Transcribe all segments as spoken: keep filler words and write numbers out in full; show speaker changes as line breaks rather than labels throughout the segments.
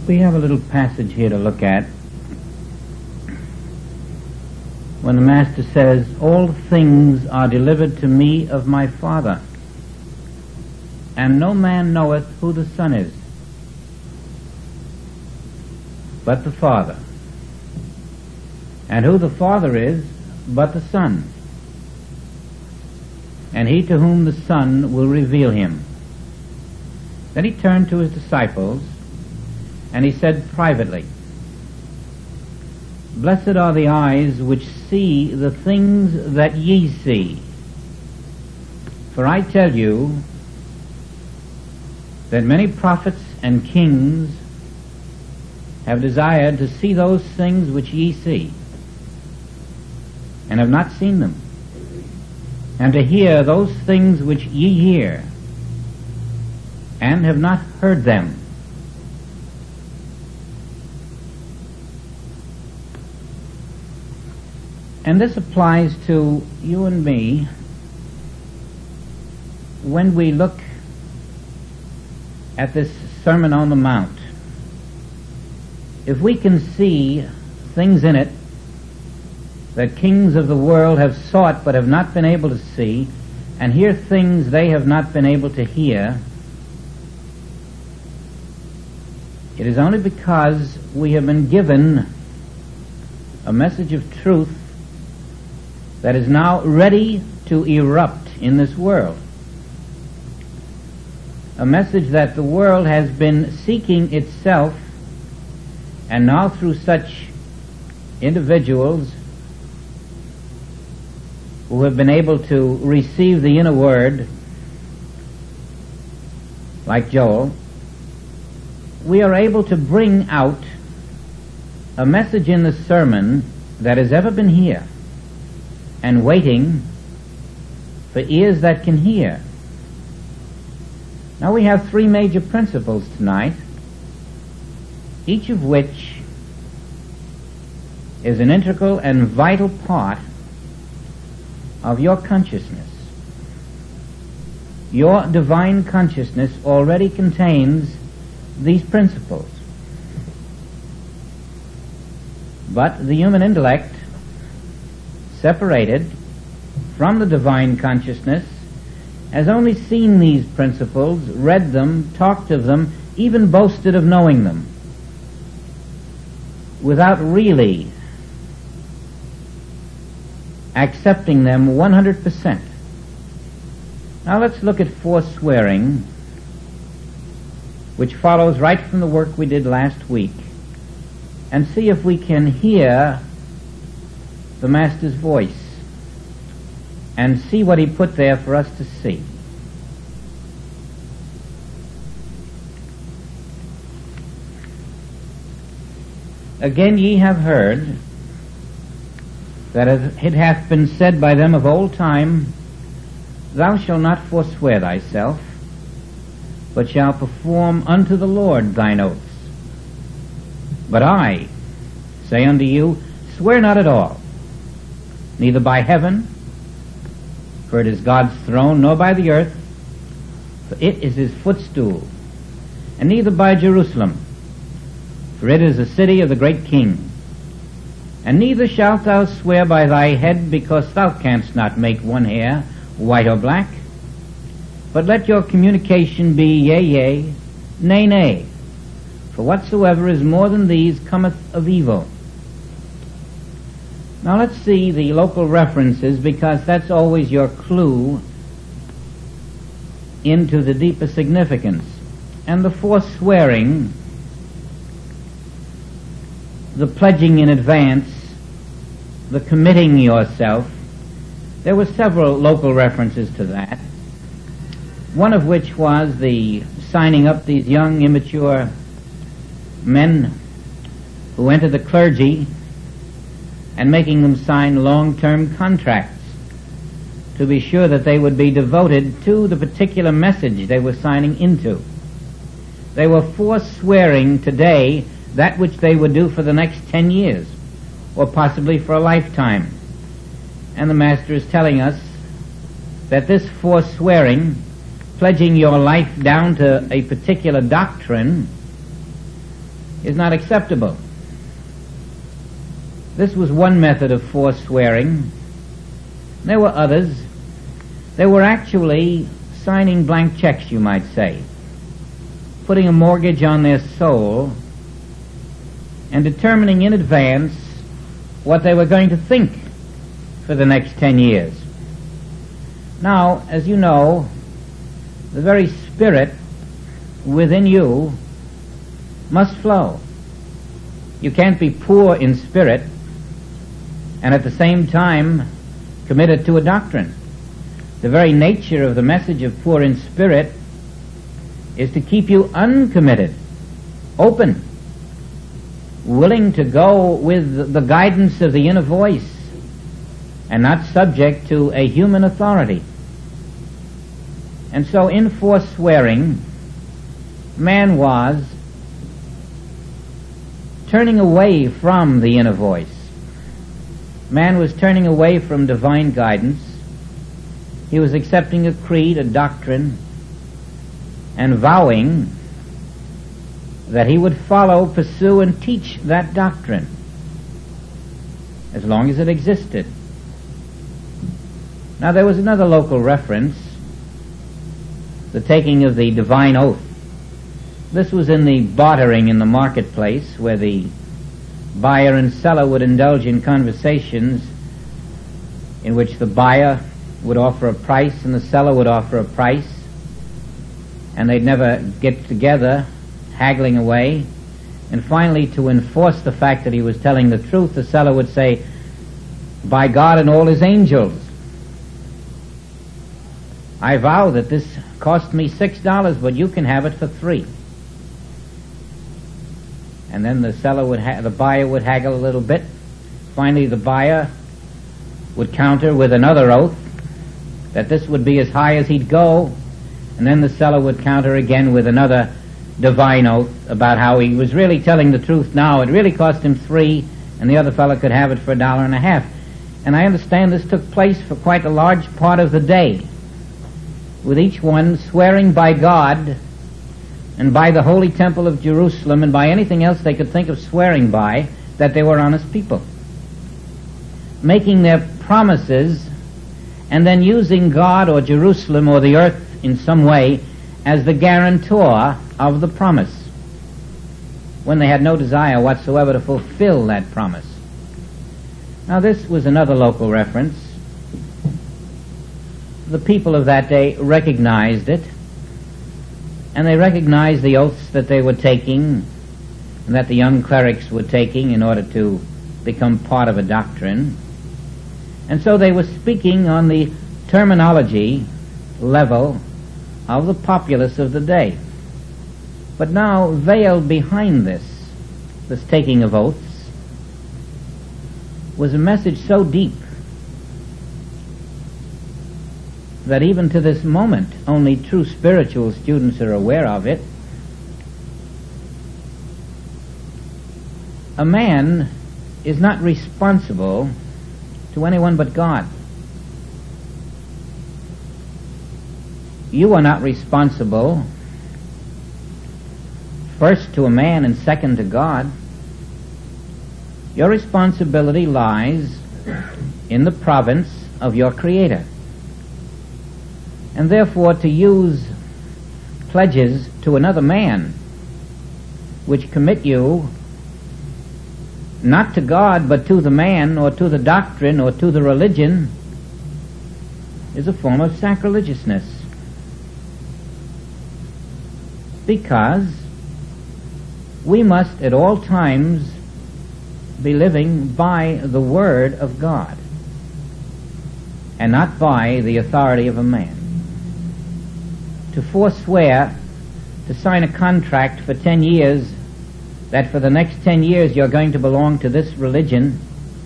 We have a little passage here to look at when the Master says, "All things are delivered to me of my Father, and no man knoweth who the Son is, but the Father, and who the Father is, but the Son, and he to whom the Son will reveal him." Then he turned to his disciples, and he said privately, "Blessed are the eyes which see the things that ye see. For I tell you that many prophets and kings have desired to see those things which ye see, and have not seen them, and to hear those things which ye hear, and have not heard them." And this applies to you and me when we look at this Sermon on the Mount. If we can see things in it that kings of the world have sought but have not been able to see, and hear things they have not been able to hear, it is only because we have been given a message of truth that is now ready to erupt in this world. A message that the world has been seeking itself, and now through such individuals who have been able to receive the inner word, like Joel, we are able to bring out a message in the sermon that has ever been here, and waiting for ears that can hear. Now we have three major principles tonight, each of which is an integral and vital part of your consciousness. Your divine consciousness already contains these principles. But the human intellect, separated from the divine consciousness, has only seen these principles, read them, talked of them, even boasted of knowing them, without really accepting them one hundred percent. Now let's look at forswearing, which follows right from the work we did last week, and see if we can hear the Master's voice and see what he put there for us to see. Again, ye have heard that it hath been said by them of old time, Thou shalt not forswear thyself, but shalt perform unto the Lord thine oaths. But I say unto you, swear not at all, neither by heaven, for it is God's throne, nor by the earth, for it is his footstool, and neither by Jerusalem, for it is the city of the great King. And neither shalt thou swear by thy head, because thou canst not make one hair white or black. But let your communication be yea, yea, nay, nay. For whatsoever is more than these cometh of evil. Now let's see the local references, because that's always your clue into the deeper significance. And the forswearing, the pledging in advance, the committing yourself, there were several local references to that. One of which was the signing up these young, immature men who entered the clergy and making them sign long-term contracts to be sure that they would be devoted to the particular message they were signing into. They were forswearing today that which they would do for the next ten years, or possibly for a lifetime. And the Master is telling us that this forswearing, pledging your life down to a particular doctrine, is not acceptable. This was one method of forswearing. There were others. They were actually signing blank checks, you might say, putting a mortgage on their soul and determining in advance what they were going to think for the next ten years. Now, as you know, the very spirit within you must flow. You can't be poor in spirit and at the same time committed to a doctrine. The very nature of the message of poor in spirit is to keep you uncommitted, open, willing to go with the guidance of the inner voice and not subject to a human authority. And so in forswearing, man was turning away from the inner voice. Man was turning away from divine guidance. He was accepting a creed, a doctrine, and vowing that he would follow, pursue, and teach that doctrine as long as it existed. Now there was another local reference, the taking of the divine oath. This was in the bartering in the marketplace, where the buyer and seller would indulge in conversations in which the buyer would offer a price and the seller would offer a price, and they'd never get together, haggling away. And finally, to enforce the fact that he was telling the truth, the seller would say, "By God and all his angels, I vow that this cost me six dollars, but you can have it for three." And then the seller would, ha- the buyer would haggle a little bit. Finally, the buyer would counter with another oath that this would be as high as he'd go, and then the seller would counter again with another divine oath about how he was really telling the truth now. It really cost him three, and the other fellow could have it for a dollar and a half. And I understand this took place for quite a large part of the day, with each one swearing by God and by the holy temple of Jerusalem and by anything else they could think of swearing by that they were honest people, making their promises and then using God or Jerusalem or the earth in some way as the guarantor of the promise, when they had no desire whatsoever to fulfill that promise. Now this was another local reference. The people of that day recognized it, and they recognized the oaths that they were taking and that the young clerics were taking in order to become part of a doctrine. And so they were speaking on the terminology level of the populace of the day. But now, veiled behind this, this taking of oaths, was a message so deep that even to this moment only true spiritual students are aware of it. A man is not responsible to anyone but God. You are not responsible first to a man and second to God. Your responsibility lies in the province of your Creator. And therefore to use pledges to another man which commit you not to God but to the man or to the doctrine or to the religion is a form of sacrilegiousness, because we must at all times be living by the Word of God and not by the authority of a man. To forswear, to sign a contract for ten years, that for the next ten years you're going to belong to this religion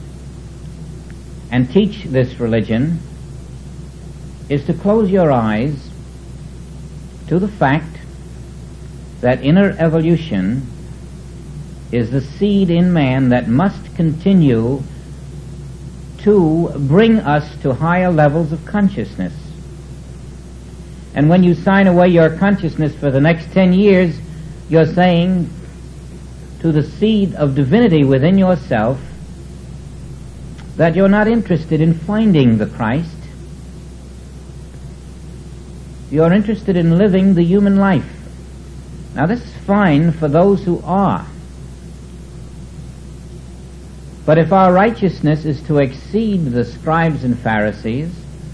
and teach this religion, is to close your eyes to the fact that inner evolution is the seed in man that must continue to bring us to higher levels of consciousness. And when you sign away your consciousness for the next ten years, you're saying, to the seed of divinity within yourself that you're not interested in finding the Christ. You're interested in living the human life. Now this is fine for those who are. But if our righteousness is to exceed the scribes and Pharisees,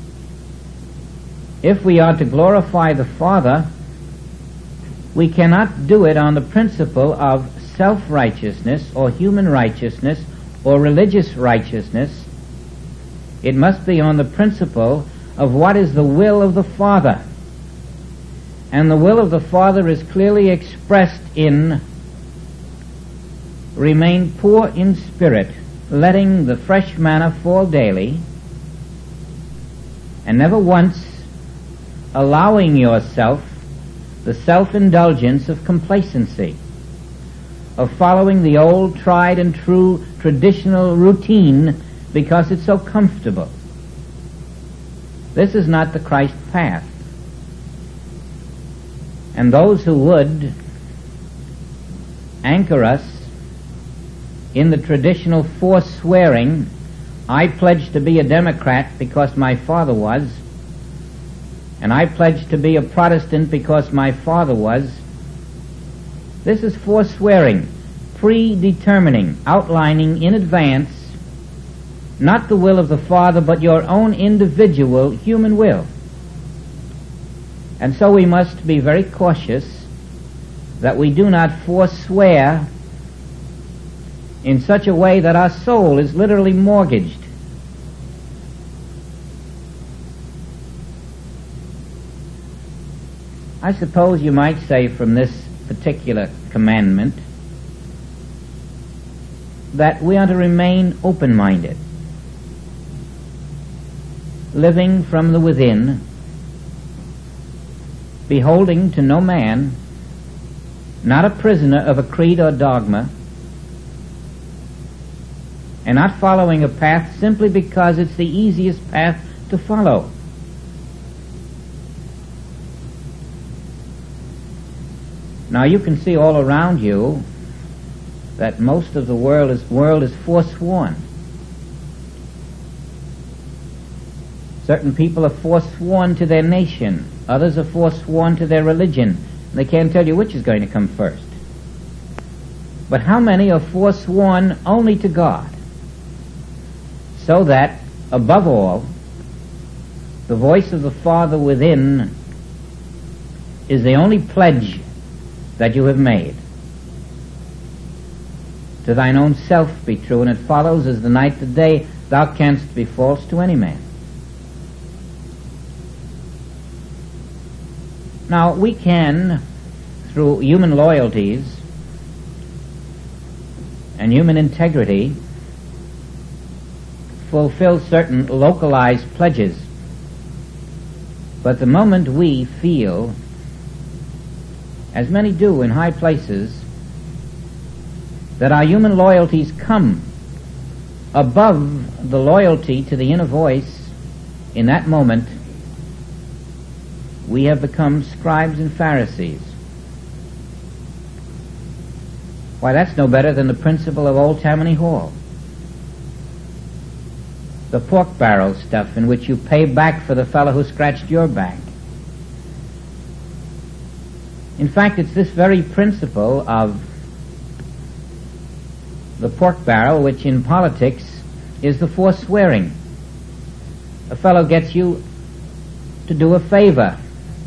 if we are to glorify the Father, we cannot do it on the principle of self-righteousness or human righteousness or religious righteousness. It must be on the principle of what is the will of the Father. And the will of the Father is clearly expressed in remain poor in spirit, letting the fresh manna fall daily, and never once allowing yourself the self-indulgence of complacency, of following the old tried and true traditional routine because it's so comfortable. This is not the Christ path. And those who would anchor us in the traditional forswearing, I pledge to be a Democrat because my father was, and I pledge to be a Protestant because my father was. This is forswearing, predetermining, outlining in advance not the will of the Father but your own individual human will. And so we must be very cautious that we do not forswear in such a way that our soul is literally mortgaged. I suppose you might say from this particular commandment that we are to remain open-minded, living from the within, beholding to no man, not a prisoner of a creed or dogma, and not following a path simply because it's the easiest path to follow. Now you can see all around you that most of the world is, world is forsworn. Certain people are forsworn to their nation. Others are forsworn to their religion. They can't tell you which is going to come first. But how many are forsworn only to God? So that, above all, the voice of the Father within is the only pledge that you have made. To thine own self be true, and it follows as the night the day, thou canst be false to any man. Now, we can, through human loyalties and human integrity, fulfill certain localized pledges. But the moment we feel, as many do in high places, that our human loyalties come above the loyalty to the inner voice, in that moment we have become scribes and Pharisees. Why, that's no better than the principle of Old Tammany Hall. The pork barrel stuff in which you pay back for the fellow who scratched your back. In fact, it's this very principle of the pork barrel which in politics is the forswearing. A fellow gets you to do a favor,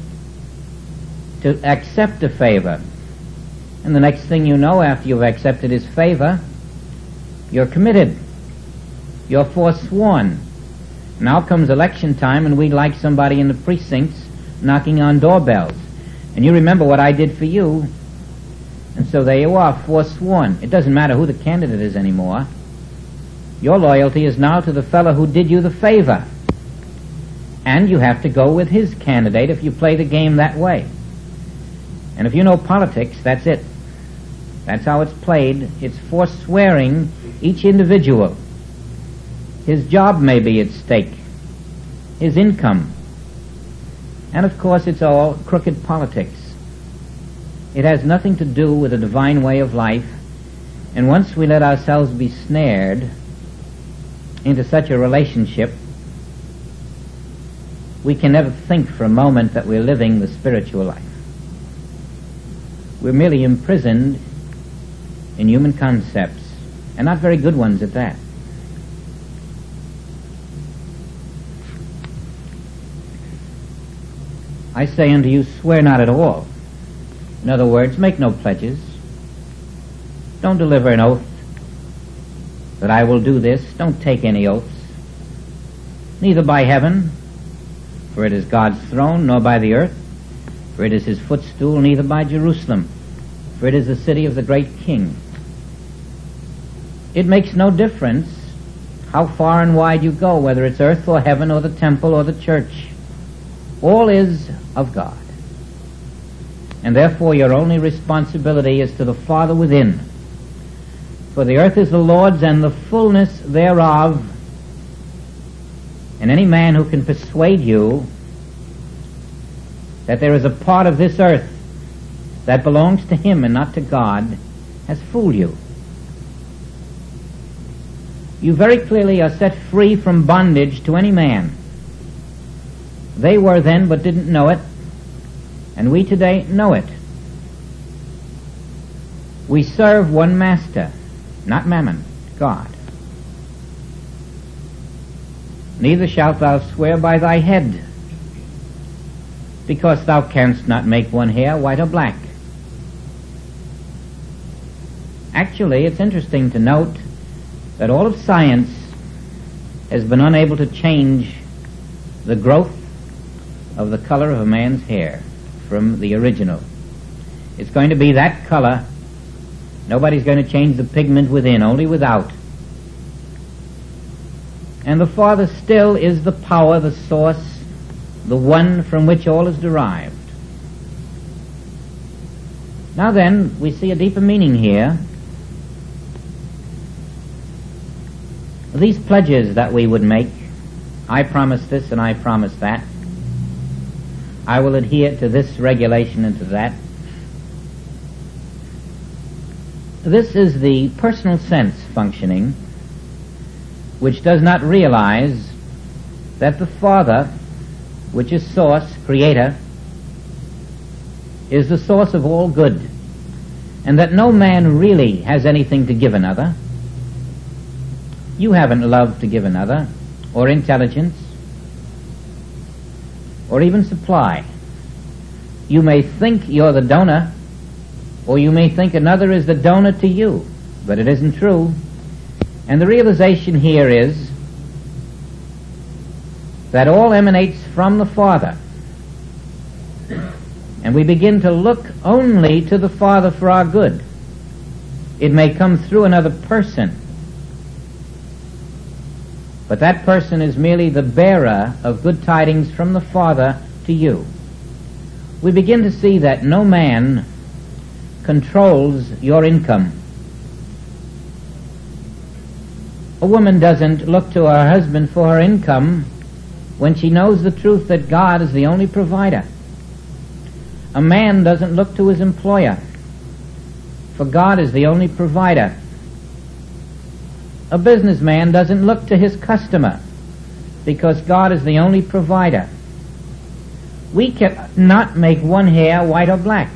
to accept a favor, and the next thing you know, after you've accepted his favor, you're committed. You're forsworn. Now comes election time and we'd like somebody in the precincts knocking on doorbells. And you remember what I did for you. And so there you are, forsworn. It doesn't matter who the candidate is anymore. Your loyalty is now to the fellow who did you the favor. And you have to go with his candidate if you play the game that way. And if you know politics, that's it. That's how it's played. It's forswearing each individual. His job may be at stake, his income. And of course it's all crooked politics. It has nothing to do with a divine way of life. And once we let ourselves be snared into such a relationship, we can never think for a moment that we're living the spiritual life. We're merely imprisoned in human concepts, and not very good ones at that. I say unto you, swear not at all. In other words, make no pledges. Don't deliver an oath that I will do this. Don't take any oaths. Neither by heaven, for it is God's throne, nor by the earth, for it is his footstool, neither by Jerusalem, for it is the city of the great King. It makes no difference how far and wide you go, whether it's earth or heaven or the temple or the church. All is of God. And therefore your only responsibility is to the Father within. For the earth is the Lord's and the fullness thereof. And any man who can persuade you that there is a part of this earth that belongs to him and not to God has fooled you. You very clearly are set free from bondage to any man. They were then but didn't know it, and we today know it. We serve one master, not Mammon, God. Neither shalt thou swear by thy head, because thou canst not make one hair white or black. Actually, it's interesting to note that all of science has been unable to change the growth of the color of a man's hair from the original. It's going to be that color. Nobody's going to change the pigment within, only without. And the Father still is the power, the source, the one from which all is derived. Now then, we see a deeper meaning here. These pledges that we would make, I promise this and I promise that, I will adhere to this regulation and to that. This is the personal sense functioning, which does not realize that the Father, which is source, creator, is the source of all good, and that no man really has anything to give another. You haven't love to give another, or intelligence, or even supply. You may think you're the donor, or you may think another is the donor to you, but it isn't true. And the realization here is that all emanates from the Father. And we begin to look only to the Father for our good. It may come through another person, but that person is merely the bearer of good tidings from the Father to you. We begin to see that no man controls your income. A woman doesn't look to her husband for her income when she knows the truth that God is the only provider. A man doesn't look to his employer, for God is the only provider. A businessman doesn't look to his customer, because God is the only provider. We cannot make one hair white or black.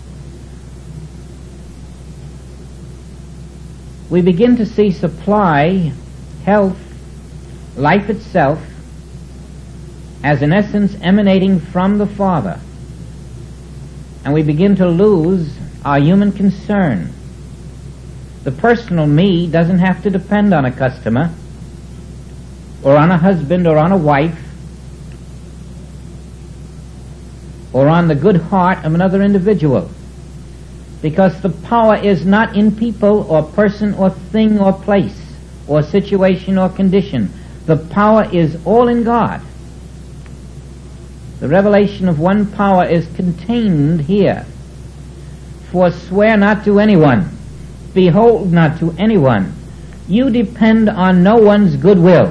We begin to see supply, health, life itself, as in essence emanating from the Father. And we begin to lose our human concern. The personal me doesn't have to depend on a customer, or on a husband, or on a wife, or on the good heart of another individual, because the power is not in people or person or thing or place or situation or condition. The power is all in God. The revelation of one power is contained here. Forswear not to anyone, behold not to anyone. You depend on no one's goodwill.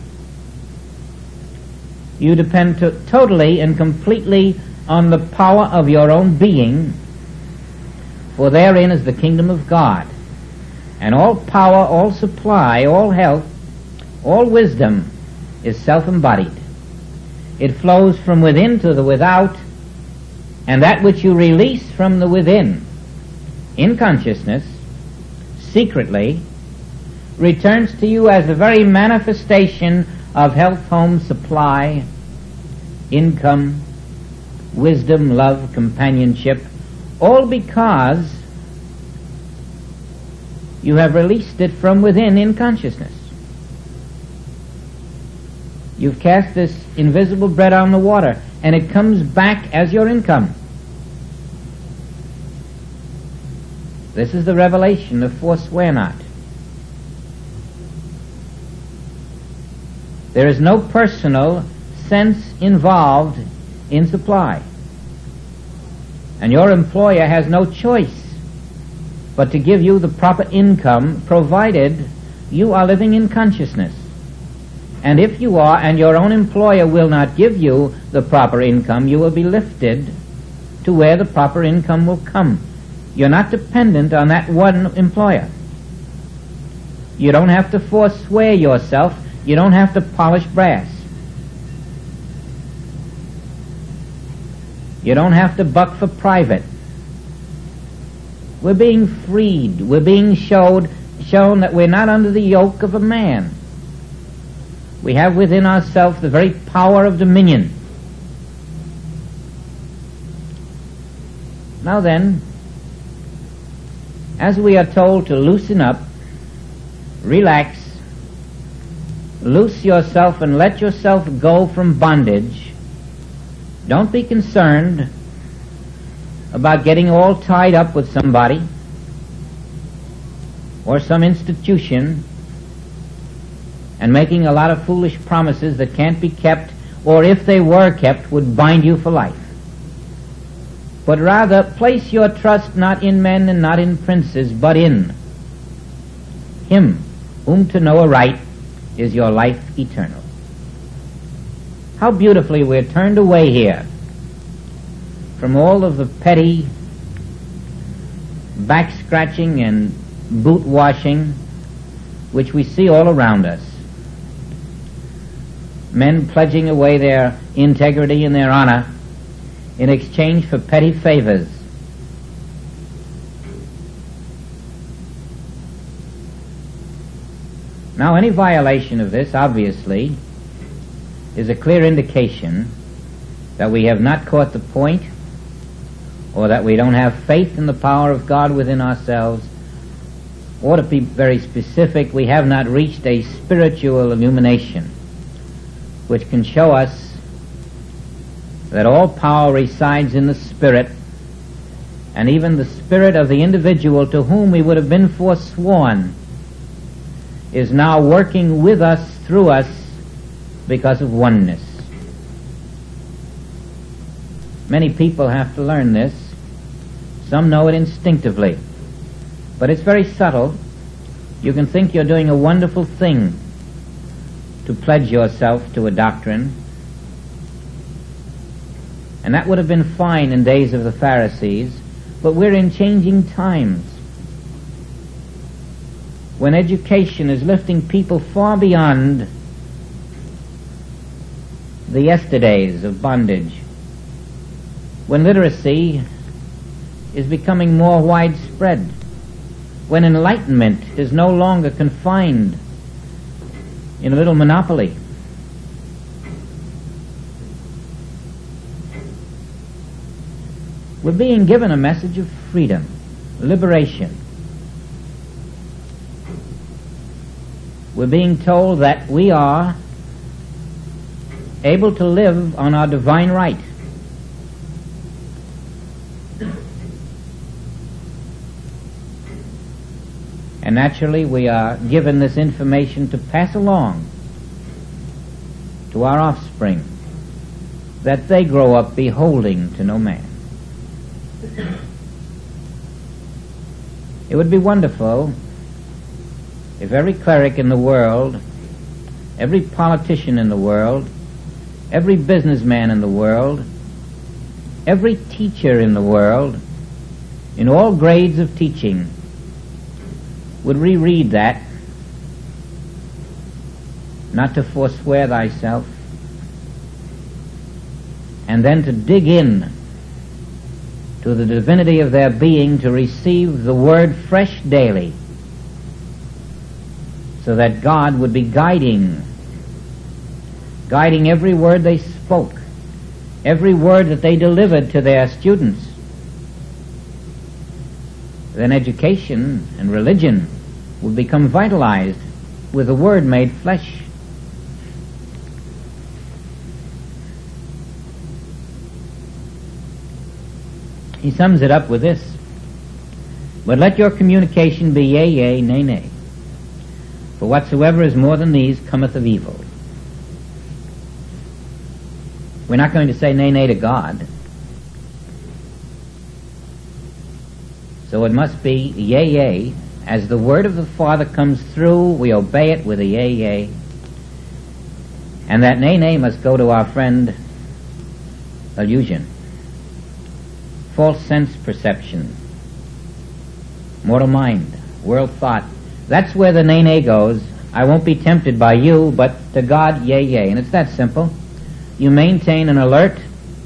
You depend to, totally and completely on the power of your own being, for therein is the kingdom of God. And all power, all supply, all health, all wisdom is self-embodied. It flows from within to the without, and that which you release from the within in consciousness, secretly, returns to you as the very manifestation of health, home, supply, income, wisdom, love, companionship, all because you have released it from within in consciousness. You've cast this invisible bread on the water, and it comes back as your income. This is the revelation of forswear not. There is no personal sense involved in supply. And your employer has no choice but to give you the proper income, provided you are living in consciousness. And if you are, and your own employer will not give you the proper income, you will be lifted to where the proper income will come. You're not dependent on that one employer. You don't have to forswear yourself. You don't have to polish brass. You don't have to buck for private. We're being freed. We're being showed, shown that we're not under the yoke of a man. We have within ourselves the very power of dominion. Now then, as we are told to loosen up, relax, loose yourself and let yourself go from bondage, don't be concerned about getting all tied up with somebody or some institution and making a lot of foolish promises that can't be kept, or if they were kept, would bind you for life. But rather place your trust not in men and not in princes, but in Him whom to know aright is your life eternal. How beautifully we're turned away here from all of the petty back-scratching and boot-washing which we see all around us. Men pledging away their integrity and their honor in exchange for petty favors. Now, any violation of this, obviously, is a clear indication that we have not caught the point, or that we don't have faith in the power of God within ourselves, or to be very specific, we have not reached a spiritual illumination which can show us that all power resides in the Spirit, and even the spirit of the individual to whom we would have been forsworn is now working with us, through us, because of oneness. Many people have to learn this. Some know it instinctively, but it's very subtle. You can think you're doing a wonderful thing to pledge yourself to a doctrine, and that would have been fine in days of the Pharisees, but we're in changing times when education is lifting people far beyond the yesterdays of bondage, when literacy is becoming more widespread, when enlightenment is no longer confined in a little monopoly. We're being given a message of freedom, liberation. We're being told that we are able to live on our divine right. And naturally we are given this information to pass along to our offspring, that they grow up beholding to no man. It would be wonderful if every cleric in the world, every politician in the world, every businessman in the world, every teacher in the world, in all grades of teaching, would reread that, not to forswear thyself, and then to dig in to the divinity of their being, to receive the word fresh daily, so that God would be guiding, guiding every word they spoke, every word that they delivered to their students. Then education and religion would become vitalized with the word made flesh. He sums it up with this: but let your communication be yea, yea, nay, nay. For whatsoever is more than these cometh of evil. We're not going to say nay, nay to God. So it must be yea, yea. As the word of the Father comes through, we obey it with a yea, yea. And that nay, nay must go to our friend illusion, false sense perception, mortal mind, world thought. That's where the nay, nay goes. I won't be tempted by you, but to God, yea, yea. And it's that simple. You maintain an alert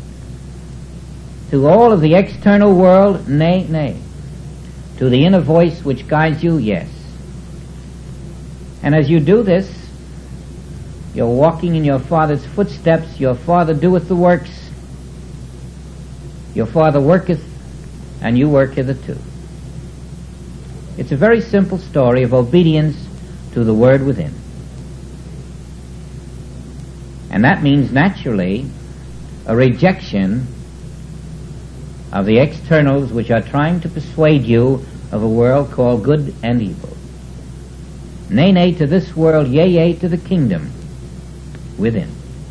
to all of the external world, nay, nay. To the inner voice which guides you, yes. And as you do this, you're walking in your Father's footsteps. Your Father doeth the works. Your Father worketh, and you work hitherto. It's a very simple story of obedience to the word within. And that means naturally a rejection of the externals which are trying to persuade you of a world called good and evil. Nay, nay to this world, yea, yea to the kingdom within.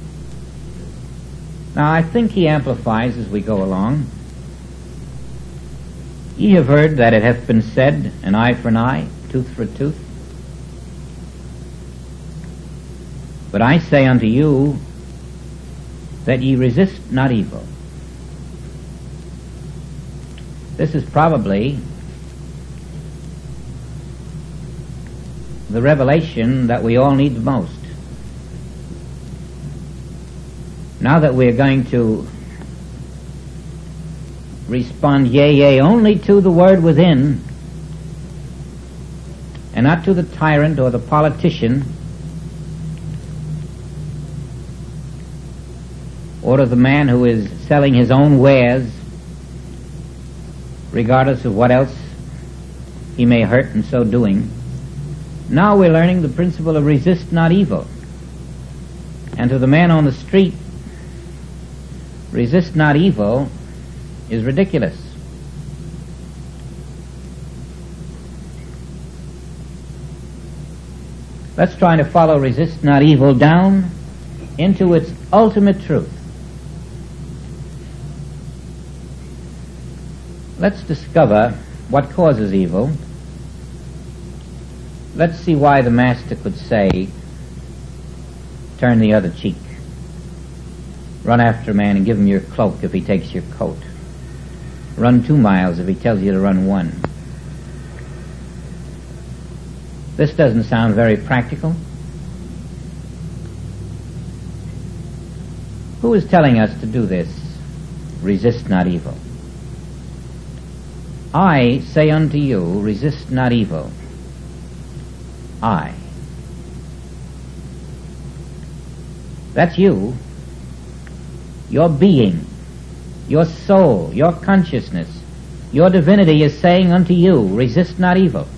Now I think he amplifies as we go along. Ye have heard that it hath been said, an eye for an eye, tooth for a tooth. But I say unto you, that ye resist not evil. This is probably the revelation that we all need the most. Now that we're going to respond yea, yea only to the word within, and not to the tyrant or the politician, or to the man who is selling his own wares, regardless of what else he may hurt in so doing. Now we're learning the principle of resist not evil. And to the man on the street, resist not evil is ridiculous. Let's try to follow resist not evil down into its ultimate truth. Let's discover what causes evil. Let's see why the Master could say, turn the other cheek. Run after a man and give him your cloak if he takes your coat. Run two miles if he tells you to run one. This doesn't sound very practical. Who is telling us to do this? Resist not evil. I say unto you, resist not evil. I. That's you. Your being, your soul, your consciousness, your divinity is saying unto you, resist not evil.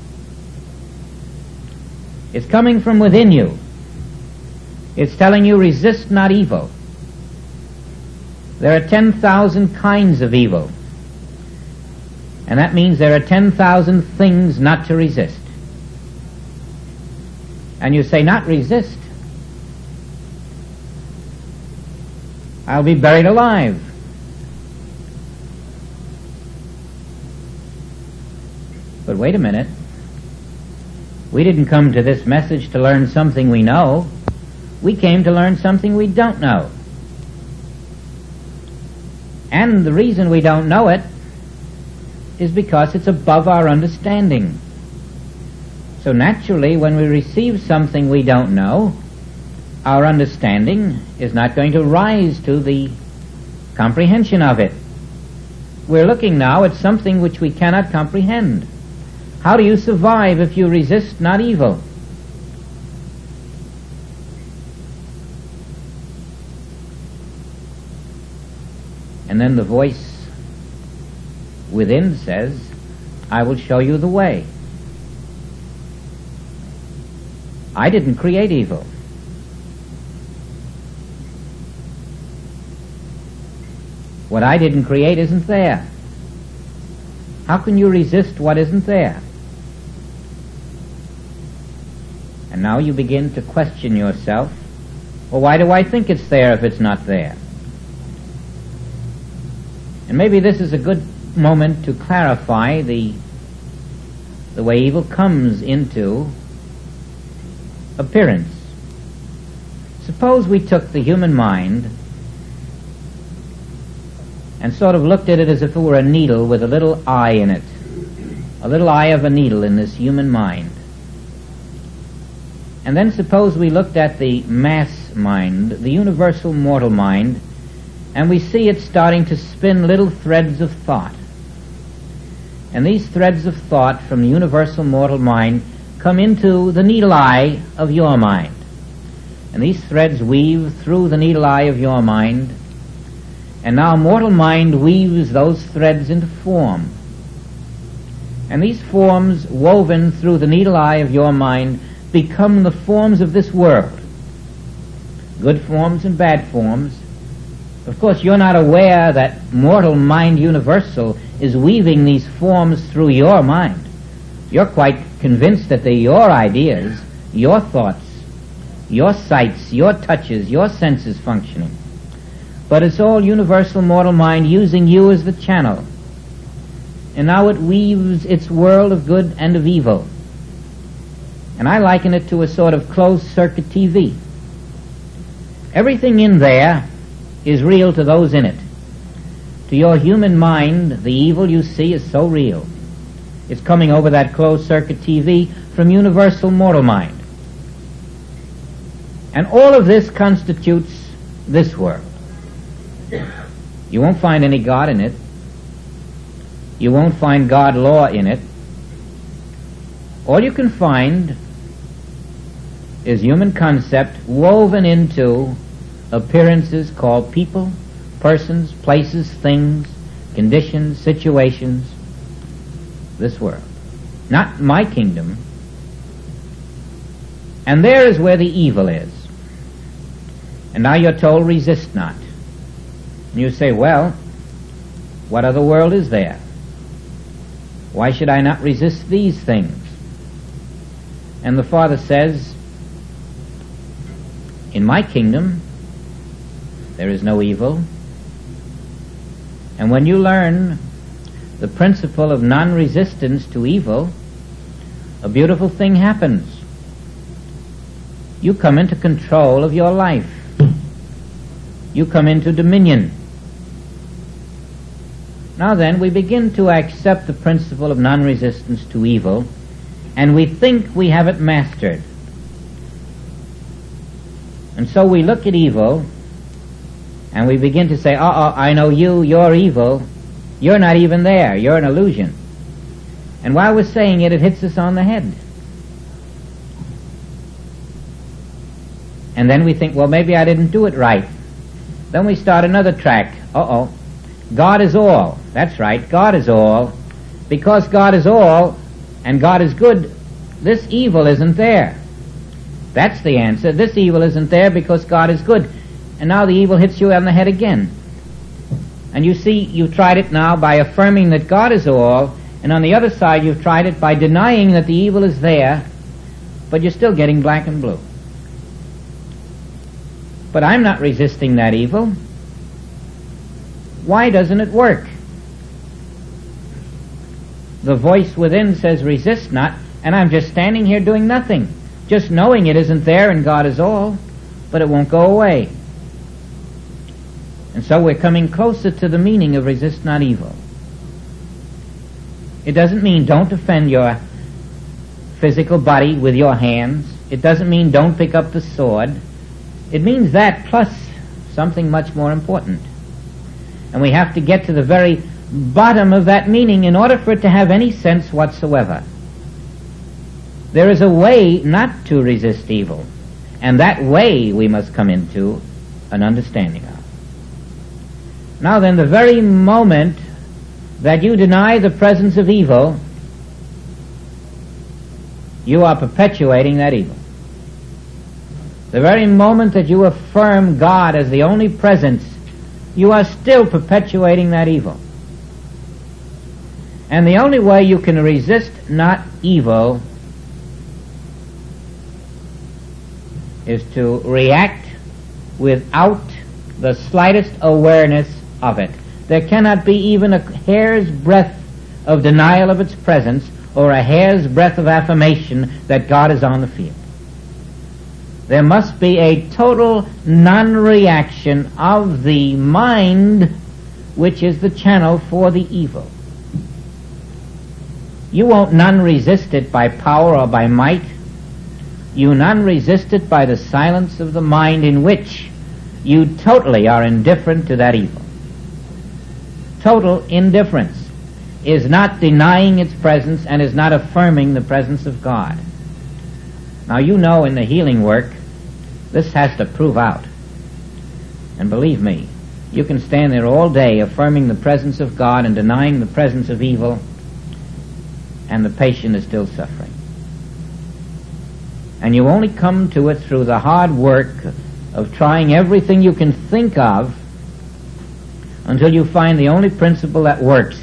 It's coming from within you. It's telling you, resist not evil. There are ten thousand kinds of evil. And that means there are ten thousand things not to resist. And you say, not resist. I'll be buried alive. But wait a minute. We didn't come to this message to learn something we know. We came to learn something we don't know. And the reason we don't know it is because it's above our understanding. So naturally, when we receive something we don't know, our understanding is not going to rise to the comprehension of it. We're looking now at something which we cannot comprehend. How do you survive if you resist not evil? And then the voice within says, I will show you the way. I didn't create evil. What I didn't create isn't there. How can you resist what isn't there? And now you begin to question yourself, well, why do I think it's there if it's not there? And maybe this is a good moment to clarify the, the way evil comes into appearance. Suppose we took the human mind and sort of looked at it as if it were a needle with a little eye in it, a little eye of a needle in this human mind. And then suppose we looked at the mass mind, the universal mortal mind, and we see it starting to spin little threads of thought. And these threads of thought from the universal mortal mind come into the needle eye of your mind. And these threads weave through the needle eye of your mind, and now mortal mind weaves those threads into form. And these forms woven through the needle eye of your mind become the forms of this world. Good forms and bad forms. Of course, you're not aware that mortal mind universal is weaving these forms through your mind. You're quite convinced that they're your ideas, your thoughts, your sights, your touches, your senses functioning. But it's all universal mortal mind using you as the channel. And now it weaves its world of good and of evil. And I liken it to a sort of closed-circuit T V. Everything in there is real to those in it. To your human mind, the evil you see is so real. It's coming over that closed-circuit T V from universal mortal mind. And all of this constitutes this world. You won't find any God in it. You won't find God law in it. All you can find is human concept woven into appearances called people, persons, places, things, conditions, situations, this world. Not my kingdom. And there is where the evil is. And now you're told, resist not. And you say, well, what other world is there? Why should I not resist these things? And the Father says, in my kingdom, there is no evil. And when you learn the principle of non-resistance to evil, a beautiful thing happens. You come into control of your life. You come into dominion. Now then, we begin to accept the principle of non-resistance to evil, and we think we have it mastered. And so we look at evil, and we begin to say, uh-oh, I know you, you're evil. You're not even there. You're an illusion. And while we're saying it, it hits us on the head. And then we think, well, maybe I didn't do it right. Then we start another track. Uh-oh. God is all. That's right. God is all. Because God is all, and God is good, this evil isn't there. That's the answer. This evil isn't there because God is good. And now the evil hits you on the head again. And you see, you've tried it now by affirming that God is all, and on the other side you've tried it by denying that the evil is there, but you're still getting black and blue. But I'm not resisting that evil. Why doesn't it work? The voice within says, resist not, and I'm just standing here doing nothing, just knowing it isn't there and God is all, but it won't go away. And so we're coming closer to the meaning of resist not evil. It doesn't mean don't defend your physical body with your hands. It doesn't mean don't pick up the sword. It means that plus something much more important. And we have to get to the very bottom of that meaning in order for it to have any sense whatsoever. There is a way not to resist evil, and that way we must come into an understanding of. Now then, the very moment that you deny the presence of evil, you are perpetuating that evil. The very moment that you affirm God as the only presence, you are still perpetuating that evil. And the only way you can resist not evil is to react without the slightest awareness of it. There cannot be even a hair's breadth of denial of its presence or a hair's breadth of affirmation that God is on the field. There must be a total non-reaction of the mind, which is the channel for the evil. You won't non-resist it by power or by might. You non-resist it by the silence of the mind, in which you totally are indifferent to that evil. Total indifference is not denying its presence and is not affirming the presence of God. Now, you know, in the healing work, this has to prove out. And believe me, you can stand there all day affirming the presence of God and denying the presence of evil, and the patient is still suffering. And you only come to it through the hard work of trying everything you can think of until you find the only principle that works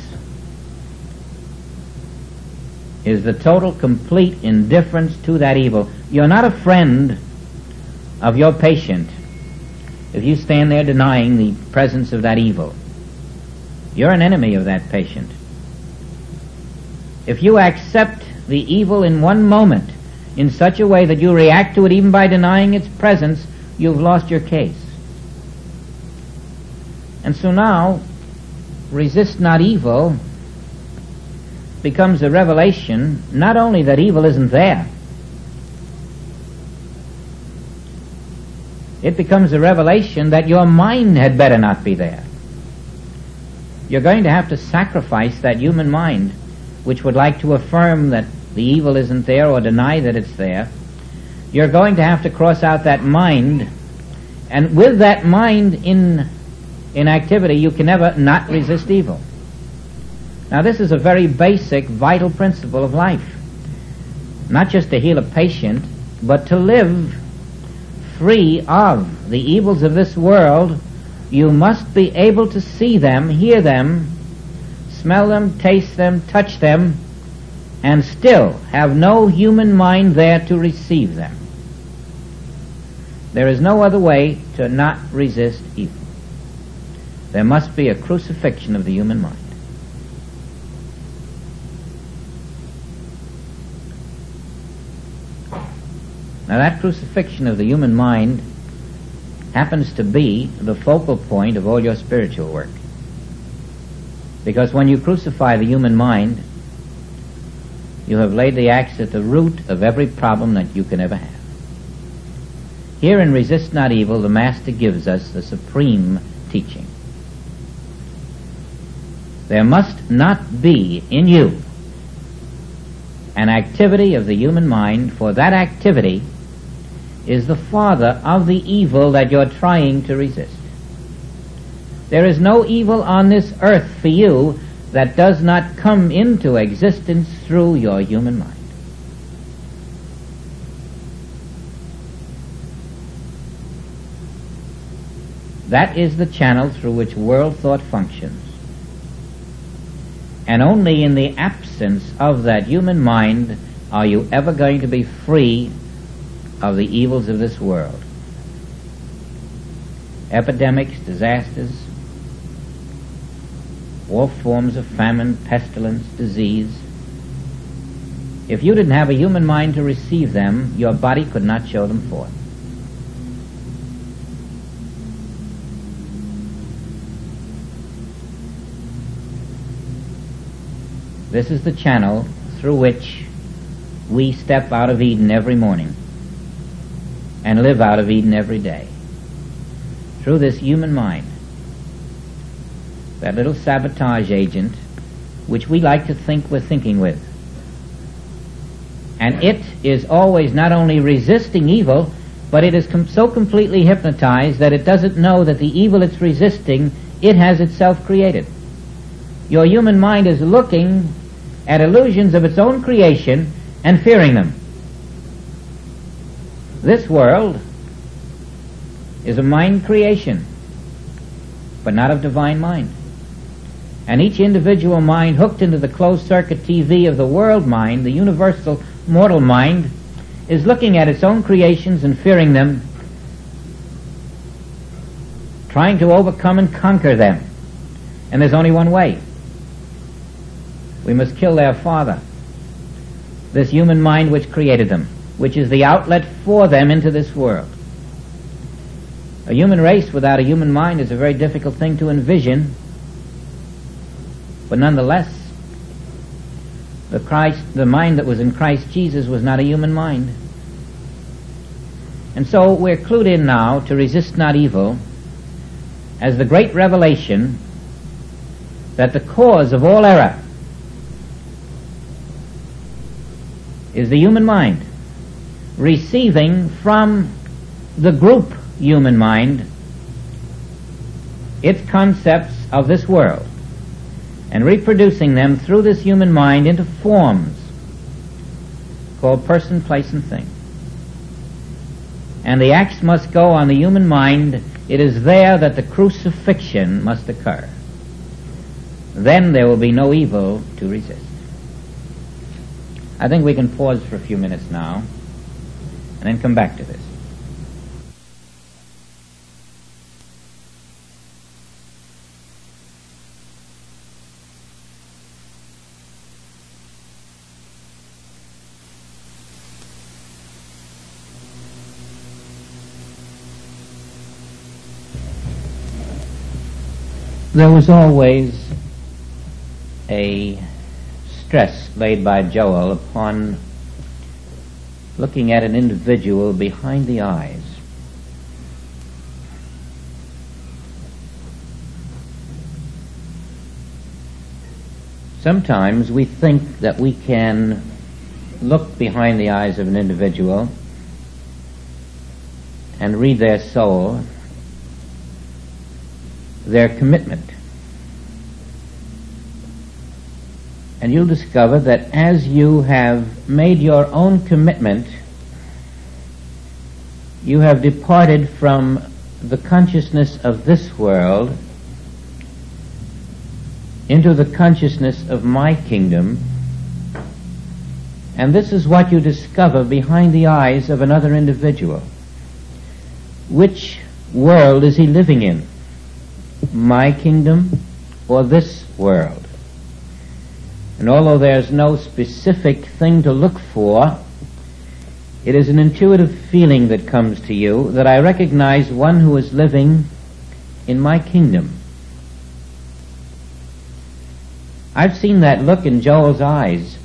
is the total, complete indifference to that evil. You're not a friend of your patient if you stand there denying the presence of that evil. You're an enemy of that patient. If you accept the evil in one moment in such a way that you react to it even by denying its presence, you've lost your case. And so now, resist not evil becomes a revelation not only that evil isn't there, it becomes a revelation that your mind had better not be there. You're going to have to sacrifice that human mind, which would like to affirm that the evil isn't there or deny that it's there. You're going to have to cross out that mind, and with that mind in in activity, you can never not resist evil. Now, this is a very basic, vital principle of life. Not just to heal a patient, but to live free of the evils of this world. You must be able to see them, hear them, smell them, taste them, touch them, and still have no human mind there to receive them. There is no other way to not resist evil. There must be a crucifixion of the human mind. Now, that crucifixion of the human mind happens to be the focal point of all your spiritual work. Because when you crucify the human mind, you have laid the axe at the root of every problem that you can ever have. Here in Resist Not Evil, the Master gives us the supreme teaching. There must not be in you an activity of the human mind, for that activity is the father of the evil that you're trying to resist. There is no evil on this earth for you that does not come into existence through your human mind. That is the channel through which world thought functions. And only in the absence of that human mind are you ever going to be free of the evils of this world. Epidemics, disasters, all forms of famine, pestilence, disease. If you didn't have a human mind to receive them, your body could not show them forth. This is the channel through which we step out of Eden every morning and live out of Eden every day. Through this human mind, that little sabotage agent, which we like to think we're thinking with. And it is always not only resisting evil, but it is com- so completely hypnotized that it doesn't know that the evil it's resisting, it has itself created. Your human mind is looking at illusions of its own creation and fearing them. This world is a mind creation, but not of divine mind. And each individual mind hooked into the closed-circuit T V of the world mind, the universal mortal mind, is looking at its own creations and fearing them, trying to overcome and conquer them. And there's only one way. We must kill their father, this human mind which created them, which is the outlet for them into this world. A human race without a human mind is a very difficult thing to envision, but nonetheless, the Christ, the mind that was in Christ Jesus was not a human mind. And so we're clued in now to resist not evil as the great revelation that the cause of all error is the human mind receiving from the group human mind its concepts of this world and reproducing them through this human mind into forms called person, place, and thing. And the axe must go on the human mind. It is there that the crucifixion must occur. Then there will be no evil to resist. I think we can pause for a few minutes now and then come back to this. There was always a stress laid by Joel upon looking at an individual behind the eyes. Sometimes we think that we can look behind the eyes of an individual and read their soul, their commitment. And you'll discover that as you have made your own commitment, you have departed from the consciousness of this world into the consciousness of my kingdom. And this is what you discover behind the eyes of another individual. Which world is he living in? My kingdom or this world? And although there's no specific thing to look for, it is an intuitive feeling that comes to you that I recognize one who is living in my kingdom. I've seen that look in Joel's eyes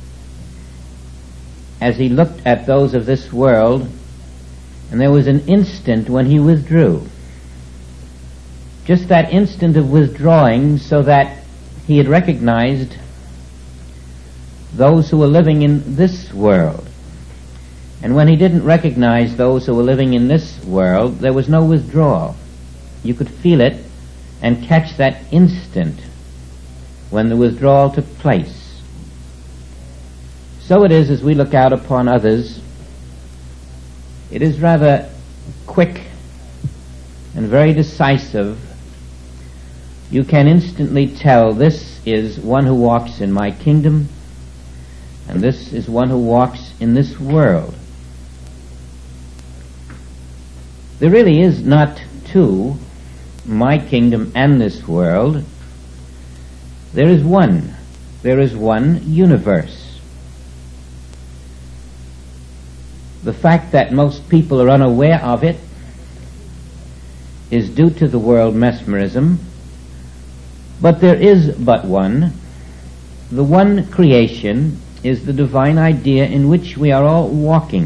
as he looked at those of this world, and there was an instant when he withdrew. Just that instant of withdrawing so that he had recognized those who were living in this world. And when he didn't recognize those who were living in this world, there was no withdrawal. You could feel it and catch that instant when the withdrawal took place. So it is as we look out upon others. It is rather quick and very decisive. You can instantly tell this is one who walks in my kingdom, and this is one who walks in this world. There really is not two, my kingdom and this world. There is one. There is one universe. The fact that most people are unaware of it is due to the world mesmerism, but there is but one, the one creation is the divine idea in which we are all walking.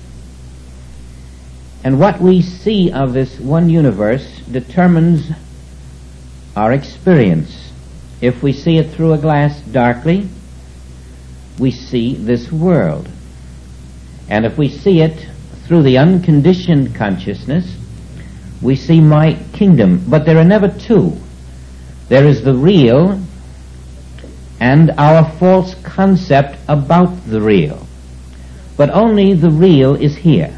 And what we see of this one universe determines our experience. If we see it through a glass darkly, we see this world. And if we see it through the unconditioned consciousness, we see my kingdom. But there are never two. There is the real and our false concept about the real. But only the real is here.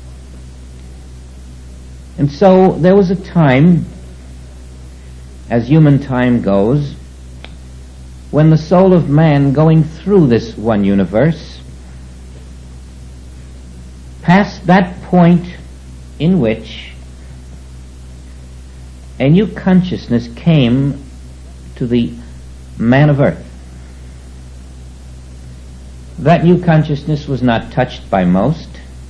And so there was a time, as human time goes, when the soul of man going through this one universe passed that point in which a new consciousness came to the man of earth. That new consciousness was not touched by most,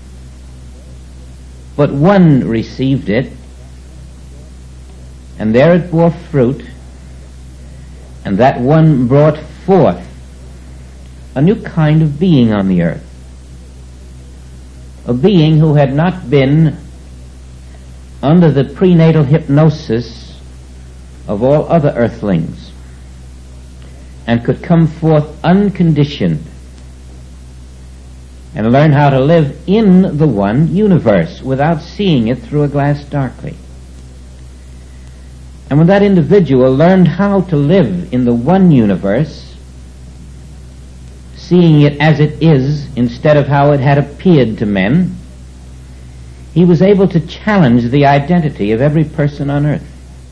but one received it, and there it bore fruit, and that one brought forth a new kind of being on the earth. A being who had not been under the prenatal hypnosis of all other earthlings, and could come forth unconditioned and learn how to live in the one universe without seeing it through a glass darkly. And when that individual learned how to live in the one universe, seeing it as it is instead of how it had appeared to men, he was able to challenge the identity of every person on earth.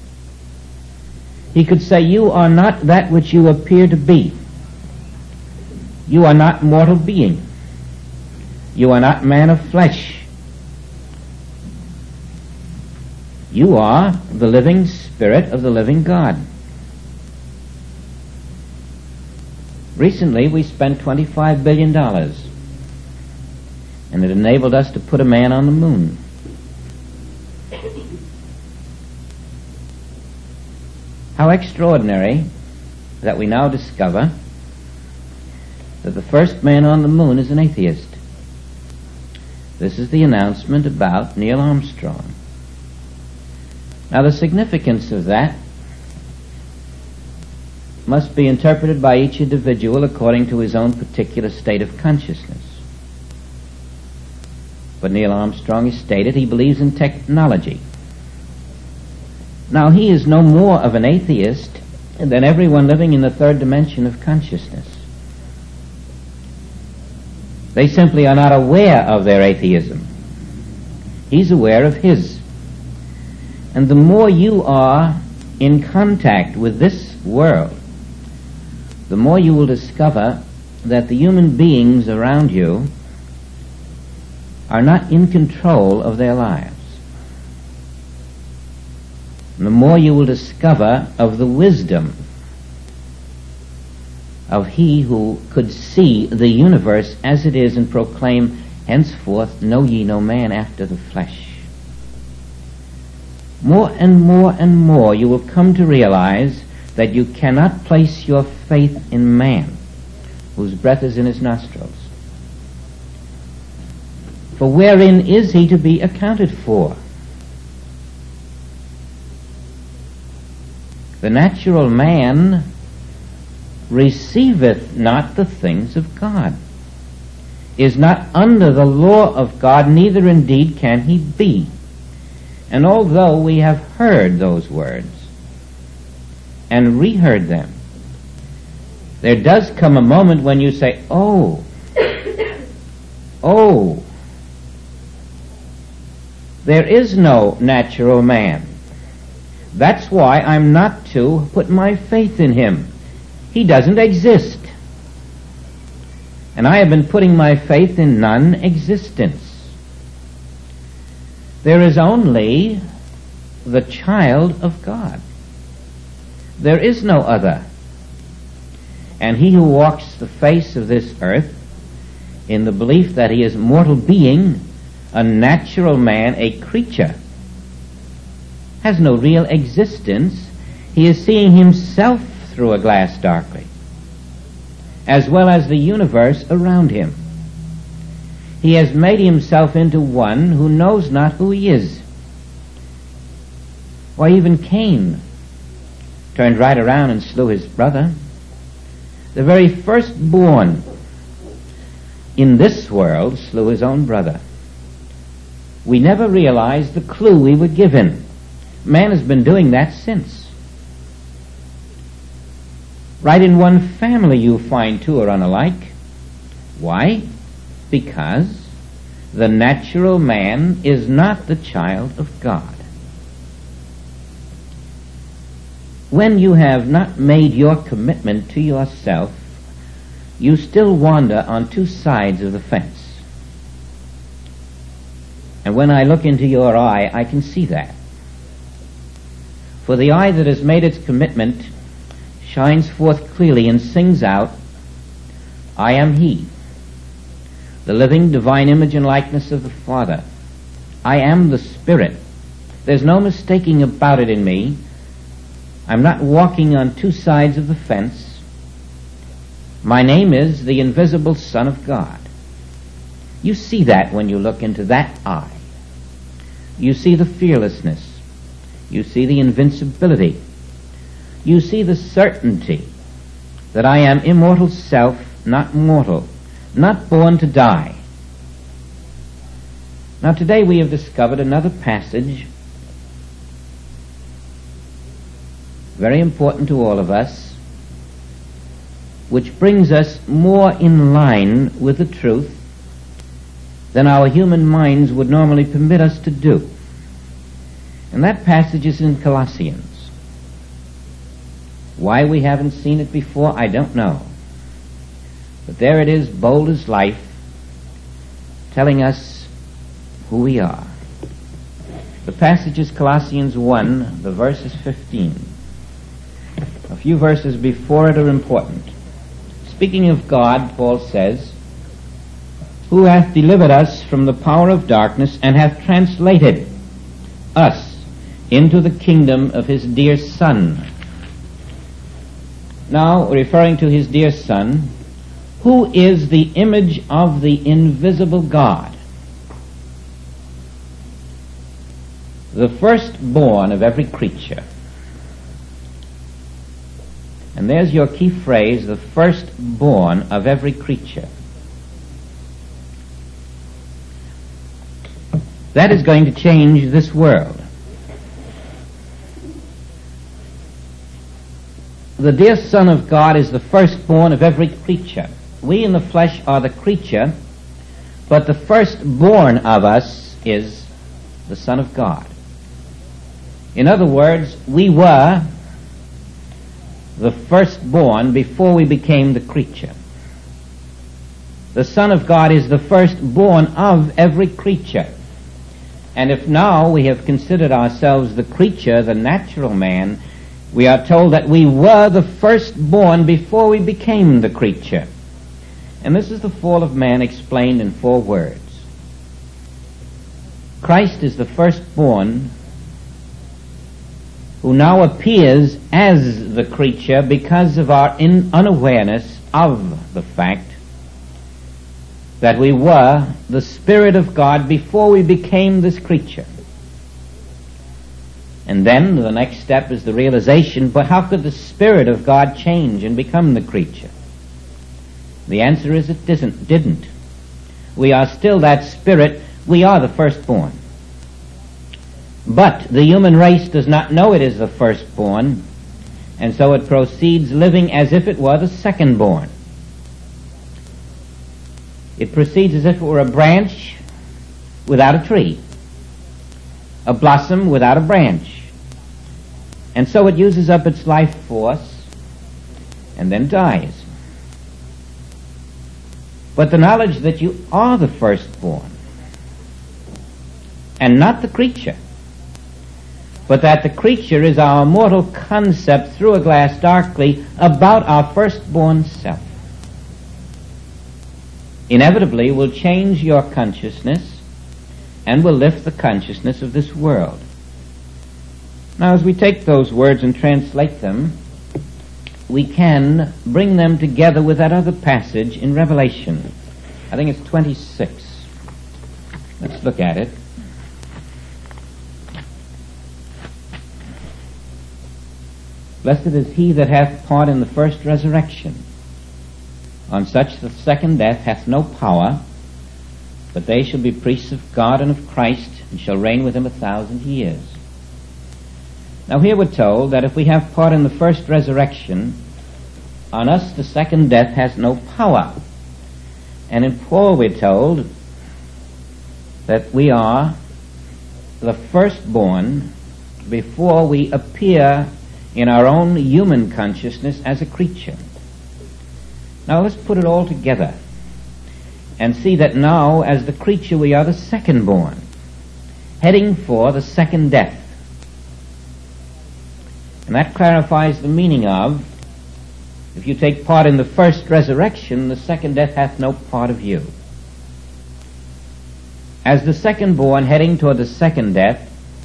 He could say, you are not that which you appear to be. You are not mortal being. You are not man of flesh. You are the living spirit of the living God. Recently we spent twenty-five billion dollars, and it enabled us to put a man on the moon. How extraordinary that we now discover that the first man on the moon is an atheist. This is the announcement about Neil Armstrong. Now the significance of that must be interpreted by each individual according to his own particular state of consciousness. But Neil Armstrong has stated he believes in technology. Now he is no more of an atheist than everyone living in the third dimension of consciousness. They simply are not aware of their atheism. He's aware of his. And the more you are in contact with this world, the more you will discover that the human beings around you are not in control of their lives. And the more you will discover of the wisdom of he who could see the universe as it is and proclaim, henceforth know ye no man after the flesh. More and more and more you will come to realize that you cannot place your faith in man, whose breath is in his nostrils. For wherein is he to be accounted for? The natural man receiveth not the things of God, is not under the law of God, neither indeed can he be. And although we have heard those words and reheard them, there does come a moment when you say, oh, oh, there is no natural man. That's why I'm not to put my faith in him. He doesn't exist. And I have been putting my faith in non-existence. There is only the child of God. There is no other. And he who walks the face of this earth in the belief that he is a mortal being, a natural man, a creature, has no real existence. He is seeing himself through a glass darkly. as well as the universe around him. He has made himself into one who knows not who he is. Why, even Cain turned right around and slew his brother. The very firstborn in this world slew his own brother. We never realized the clue we were given. Man has been doing that since. Right in one family you find two are unalike. Why? Because the natural man is not the child of God. When you have not made your commitment to yourself, you still wander on two sides of the fence. And when I look into your eye, I can see that. For the eye that has made its commitment shines forth clearly and sings out, I am He, the living divine image and likeness of the Father. I am the Spirit. There's no mistaking about it in me. I'm not walking on two sides of the fence. My name is the invisible Son of God. You see that when you look into that eye. You see the fearlessness. You see the invincibility. You see the certainty that I am immortal self, not mortal, not born to die. Now today we have discovered another passage very important to all of us, which brings us more in line with the truth than our human minds would normally permit us to do. And that passage is in Colossians. Why we haven't seen it before, I don't know. But there it is, bold as life, telling us who we are. The passage is Colossians one, the verse is fifteen. A few verses before it are important. Speaking of God, Paul says, who hath delivered us from the power of darkness and hath translated us into the kingdom of his dear Son. Now, referring to his dear Son, who is the image of the invisible God, the firstborn of every creature. And there's your key phrase, the firstborn of every creature. That is going to change this world. The dear Son of God is the firstborn of every creature. We in the flesh are the creature, but the firstborn of us is the Son of God. In other words, we were the firstborn before we became the creature. The Son of God is the firstborn of every creature. And if now we have considered ourselves the creature, the natural man, we are told that we were the firstborn before we became the creature. And this is the fall of man explained in four words. Christ is the firstborn who now appears as the creature because of our in unawareness of the fact that we were the Spirit of God before we became this creature. And then the next step is the realization, but how could the Spirit of God change and become the creature? The answer is it didn't. didn't. We are still that Spirit. We are the firstborn. But the human race does not know it is the firstborn, and so it proceeds living as if it were the secondborn. It proceeds as if it were a branch without a tree, a blossom without a branch. And so it uses up its life force and then dies. But the knowledge that you are the firstborn and not the creature, but that the creature is our mortal concept through a glass darkly about our firstborn self, inevitably will change your consciousness and will lift the consciousness of this world. Now, as we take those words and translate them we can bring them together with that other passage in Revelation. I think it's twenty-six. Let's look at it. Blessed is he that hath part in the first resurrection. On such the second death hath no power, but they shall be priests of God and of Christ, and shall reign with him a thousand years. Now here we're told that if we have part in the first resurrection, on us the second death has no power. And in Paul we're told that we are the firstborn before we appear in our own human consciousness as a creature. Now let's put it all together and see that now as the creature we are the secondborn, heading for the second death. And that clarifies the meaning of, if you take part in the first resurrection, the second death hath no part of you. As the secondborn heading toward the second death,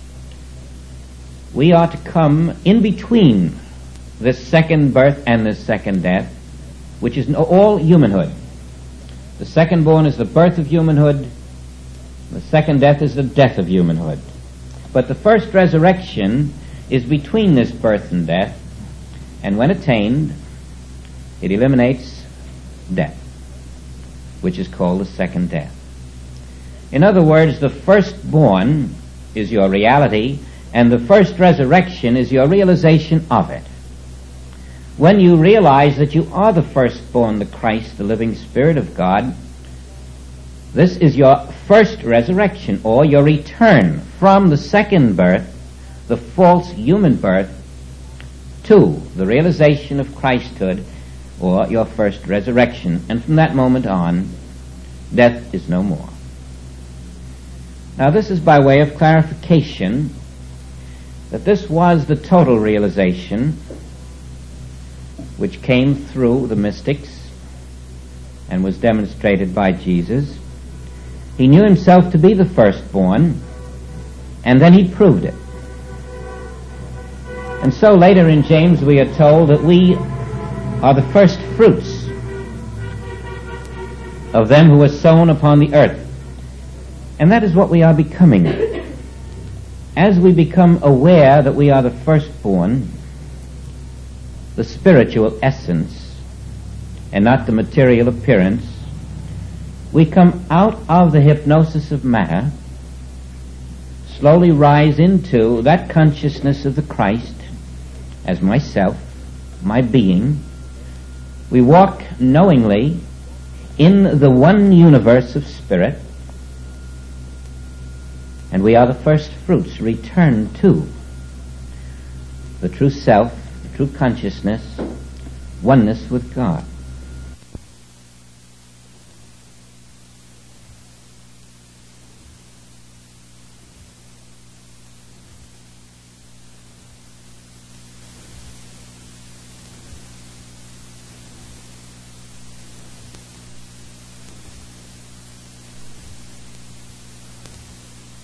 we are to come in between this second birth and this second death, which is all humanhood. The secondborn is the birth of humanhood. The second death is the death of humanhood. But the first resurrection is between this birth and death, and when attained, it eliminates death, which is called the second death. In other words, the firstborn is your reality, and the first resurrection is your realization of it. When you realize that you are the firstborn, the Christ, the living Spirit of God, this is your first resurrection, or your return from the second birth, the false human birth, to the realization of Christhood, or your first resurrection. And from that moment on, death is no more. Now this is by way of clarification that this was the total realization which came through the mystics and was demonstrated by Jesus. He knew himself to be the firstborn, and then he proved it. And so later in James we are told that we are the first fruits of them who are sown upon the earth. And that is what we are becoming. As we become aware that we are the firstborn, the spiritual essence, and not the material appearance, we come out of the hypnosis of matter, slowly rise into that consciousness of the Christ as myself, my being. We walk knowingly in the one universe of spirit, and we are the first fruits returned to the true self, the true consciousness, oneness with God.